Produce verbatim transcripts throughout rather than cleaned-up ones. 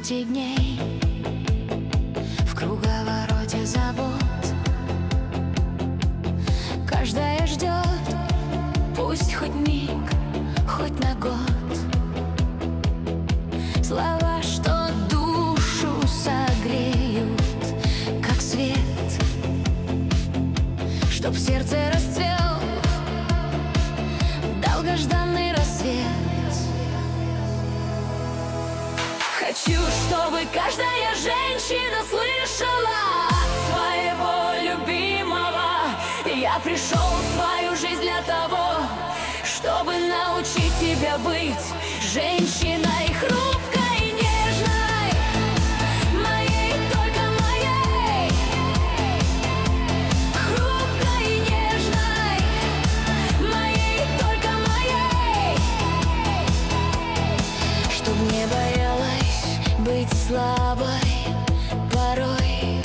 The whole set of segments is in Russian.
двести дней в круговороте забот. Каждая ждет, пусть хоть миг, хоть на год. Слова, что душу согреют, как свет, чтоб в сердце расцвел долгожданный рассвет. Хочу, чтобы каждая женщина слышала от своего любимого: я пришел в твою жизнь для того, чтобы научить тебя быть женщиной хрупкой и нежной, моей, только моей, хрупкой и нежной, моей, только моей, чтоб не боялась быть слабой порой.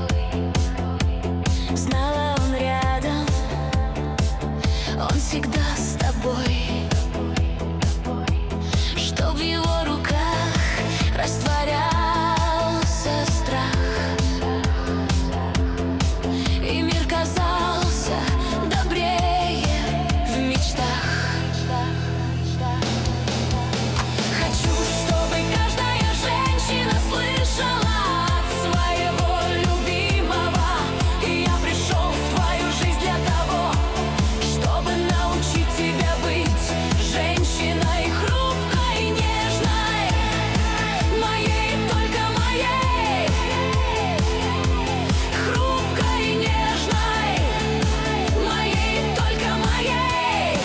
Знала, он рядом, он всегда с тобой. Чтоб в его руках растворялся страх, и мир казался добрее в мечтах. Хочу, чтобы каждая женщина слышала от своего любимого: я пришел в твою жизнь для того, чтобы научить тебя быть женщиной хрупкой и нежной, моей, только моей, хрупкой и нежной, моей, только моей,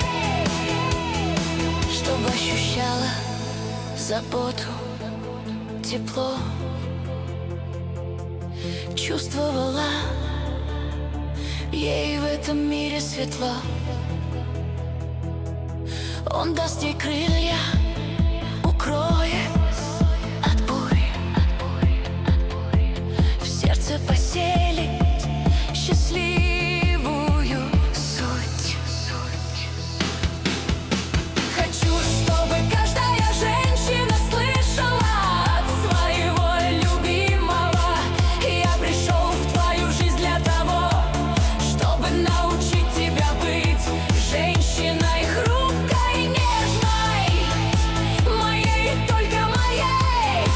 чтобы ощущала заботу, тепло, чувствовала, ей в этом мире светло. Он даст ей крылья, укроет от бури, в сердце поселит счастливую суть. Хочу, чтобы каждая женщина слышала от своего любимого: я пришел в твою жизнь для того, чтобы научить тебя быть женщиной хрупкой и нежной, моей, только моей,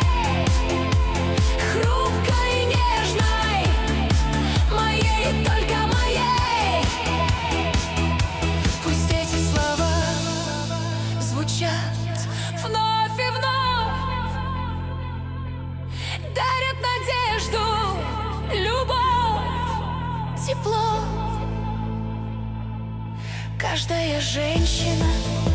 хрупкой и нежной, моей, только моей. Пусть эти слова звучат вновь и вновь, дарят надежду, любовь, тепло. Каждая женщина